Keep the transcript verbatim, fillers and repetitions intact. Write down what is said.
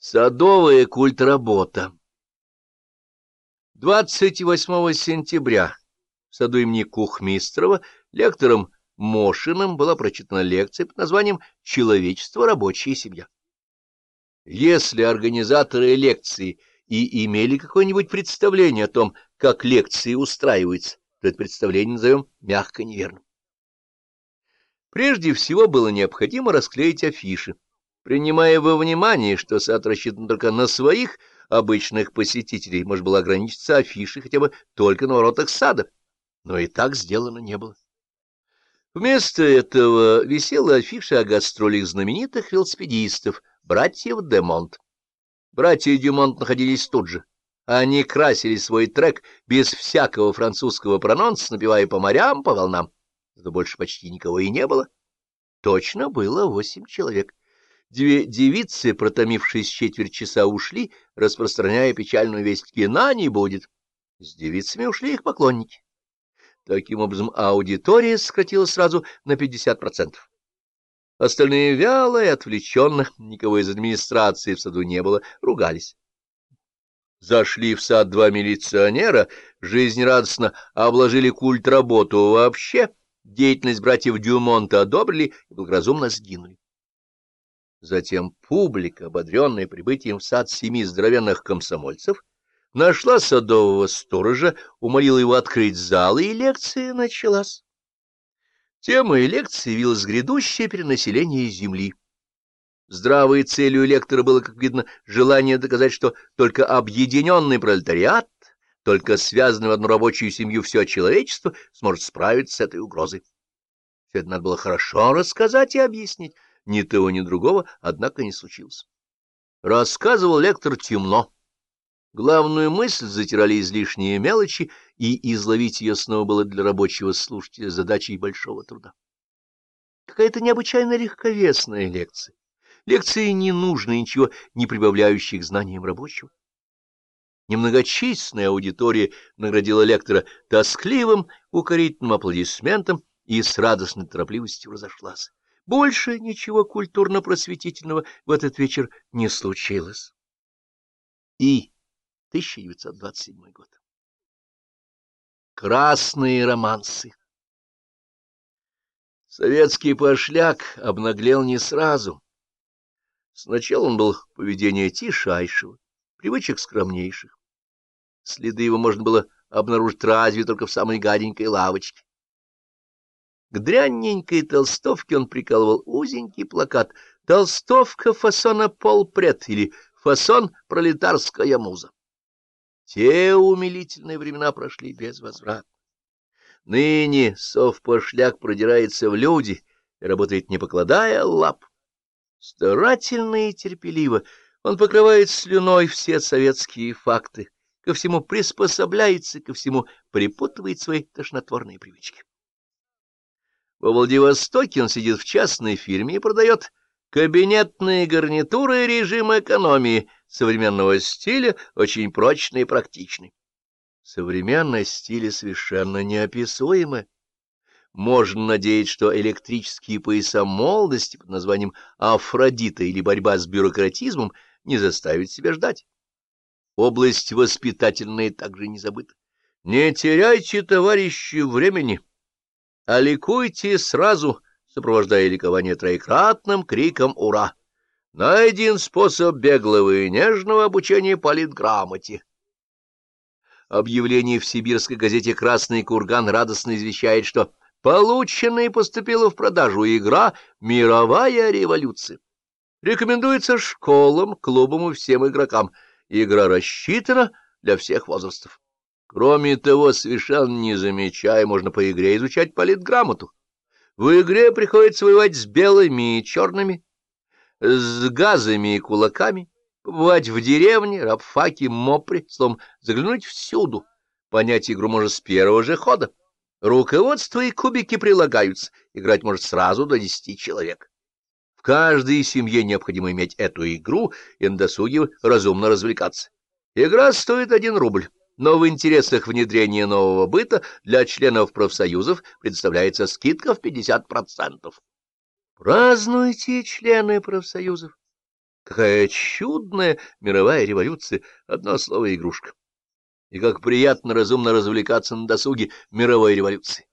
Садовая культработа. двадцать восьмого сентября в саду имени Кухмистрова лектором Мошиным была прочитана лекция под названием «Человечество, рабочая семья». Если организаторы лекции и имели какое-нибудь представление о том, как лекции устраиваются, то это представление назовем мягко неверным. Прежде всего было необходимо расклеить афиши, принимая во внимание, что сад рассчитан только на своих обычных посетителей, можно было ограничиться афишей хотя бы только на воротах сада, но и так сделано не было. Вместо этого висела афиша о гастролях знаменитых велосипедистов, братьев де Монт. Братья Дюмонт находились тут же. Они красили свой трек без всякого французского прононса, напевая по морям, по волнам. Зато больше почти никого и не было. Точно было восемь человек. Две девицы, протомившись четверть часа, ушли, распространяя печальную весть: кино не будет. С девицами ушли их поклонники. Таким образом, аудитория сократилась сразу на пятьдесят процентов. Остальные вяло и отвлеченно, никого из администрации в саду не было, ругались. Зашли в сад два милиционера, жизнерадостно обложили культработу вообще, деятельность братьев Дюмонта одобрили и благоразумно сгинули. Затем публика, ободренная прибытием в сад семи здоровенных комсомольцев, нашла садового сторожа, умолила его открыть зал, и лекция началась. Темой лекции явилось грядущее перенаселение земли. Здравой целью лектора было, как видно, желание доказать, что только объединенный пролетариат, только связанный в одну рабочую семью все человечество сможет справиться с этой угрозой. Все это надо было хорошо рассказать и объяснить. Ни того, ни другого, однако, не случилось. Рассказывал лектор темно. Главную мысль затирали излишние мелочи, и изловить ее снова было для рабочего слушателя задачей большого труда. Какая-то необычайно легковесная лекция. Лекции не нужны, ничего не прибавляющие к знаниям рабочего. Немногочисленная аудитория наградила лектора тоскливым, укорительным аплодисментом и с радостной торопливостью разошлась. Больше ничего культурно-просветительного в этот вечер не случилось. И тысяча девятьсот двадцать седьмой год. Красные романсы. Советский пошляк обнаглел не сразу. Сначала он был поведения тишайшего, привычек скромнейших. Следы его можно было обнаружить разве только в самой гаденькой лавочке. К дрянненькой толстовке он прикалывал узенький плакат «Толстовка фасона полпред» или «Фасон пролетарская муза». Те умилительные времена прошли без возврата. Ныне совпошляк продирается в люди и работает, не покладая лап. Старательно и терпеливо он покрывает слюной все советские факты, ко всему приспособляется, ко всему припутывает свои тошнотворные привычки. Во Владивостоке он сидит в частной фирме и продает кабинетные гарнитуры режима экономии современного стиля, очень прочные и практичные. Современность стиля совершенно неописуема. Можно надеяться, что электрические пояса молодости под названием «Афродита» или «Борьба с бюрократизмом» не заставят себя ждать. Область воспитательная также не забыта. Не теряйте, товарищи, времени, а ликуйте сразу, сопровождая ликование троекратным криком «Ура!». Найден способ беглого и нежного обучения политграмоте. Объявление в сибирской газете «Красный курган» радостно извещает, что получена и поступила в продажу игра «Мировая революция». Рекомендуется школам, клубам и всем игрокам. Игра рассчитана для всех возрастов. Кроме того, совершенно не замечая, можно по игре изучать политграмоту. В игре приходится воевать с белыми и черными, с газами и кулаками, побывать в деревне, рабфаке, мопре, словом, заглянуть всюду. Понять игру можно с первого же хода. Руководство и кубики прилагаются. Играть может сразу до десяти человек. В каждой семье необходимо иметь эту игру и на досуге разумно развлекаться. Игра стоит один рубль. Но в интересах внедрения нового быта для членов профсоюзов предоставляется скидка в пятьдесят процентов. Празднуйте, члены профсоюзов! Какая чудная мировая революция! Одно слово — игрушка. И как приятно разумно развлекаться на досуге мировой революции.